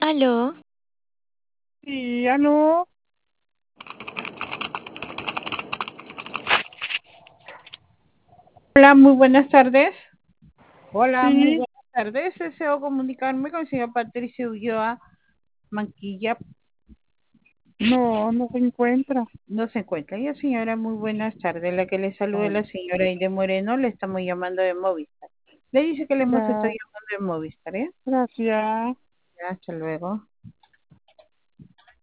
Aló, Sí, aló. Hola, muy buenas tardes. Hola, muy Sí, buenas tardes. Deseo comunicarme con el señor Patricio Ulloa Manquilla. no se encuentra. No se encuentra. Ya, señora, muy buenas tardes. La que le saluda es Ay, la señora Ide Moreno. Le estamos llamando de Movistar. Le dice que le hemos estado ya, llamando de Movistar, ¿eh? gracias. Ya, hasta luego.